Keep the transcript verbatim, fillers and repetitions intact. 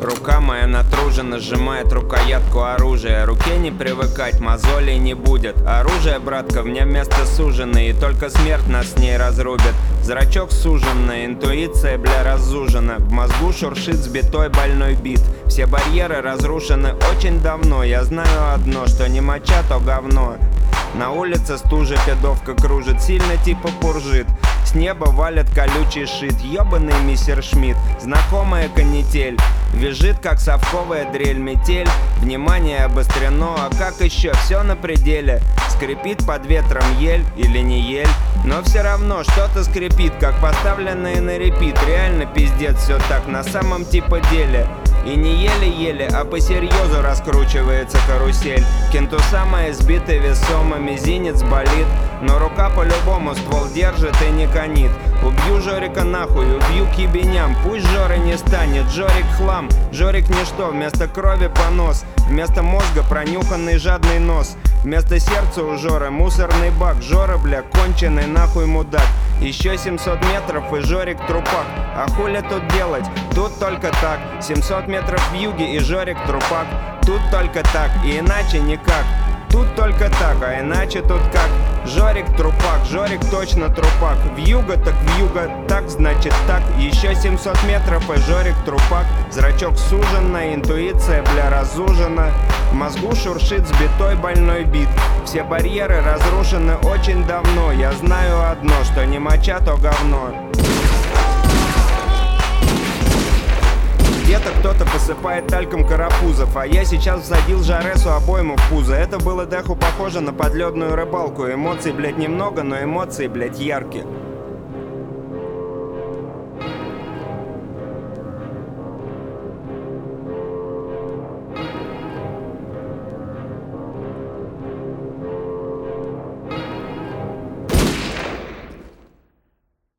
Рука моя натружена, сжимает рукоятку оружия. Руке не привыкать, мозолей не будет. Оружие, братка, в мне место сужено, и только смерть нас с ней разрубит. Зрачок суженный, интуиция, бля, разужена. В мозгу шуршит сбитой больной бит. Все барьеры разрушены очень давно. Я знаю одно, что не моча, то говно. На улице стужа педовка кружит, сильно типа пуржит. С неба валит колючий шит, ёбаный мистер Шмидт. Знакомая канитель, визжит как совковая дрель. Метель, внимание обострено, а как еще, все на пределе. Скрипит под ветром ель или не ель, но все равно что-то скрипит, как поставленное на репит. Реально пиздец, все так на самом типа деле. И не еле-еле, а по серьезу раскручивается карусель. Кентуса моя сбитая весомо, мизинец болит, но рука по-любому ствол держит и не канит. Убью Жорика нахуй, убью к ебеням, пусть Жоры не станет. Жорик хлам, Жорик ничто, вместо крови понос, вместо мозга пронюханный жадный нос, вместо сердца у Жоры мусорный бак. Жора, бля, конченый нахуй мудак. Еще семьсот метров и Жорик трупак. А хули тут делать? Тут только так. семьсот метров в юге и Жорик трупак. Тут только так и иначе никак. Тут только так, а иначе тут как. Жорик трупак, Жорик точно трупак. Вьюга так вьюга, так значит так. Еще семьсот метров и Жорик трупак. Зрачок сужена, интуиция, бля, разужена. В мозгу шуршит сбитой больной бит. Все барьеры разрушены очень давно. Я знаю одно, что не моча, то говно. Где-то кто-то посыпает тальком карапузов, а я сейчас всадил Жаресу обойму в пузо. Это было Дэху похоже на подледную рыбалку. Эмоций, блять, немного, но эмоции, блять, яркие.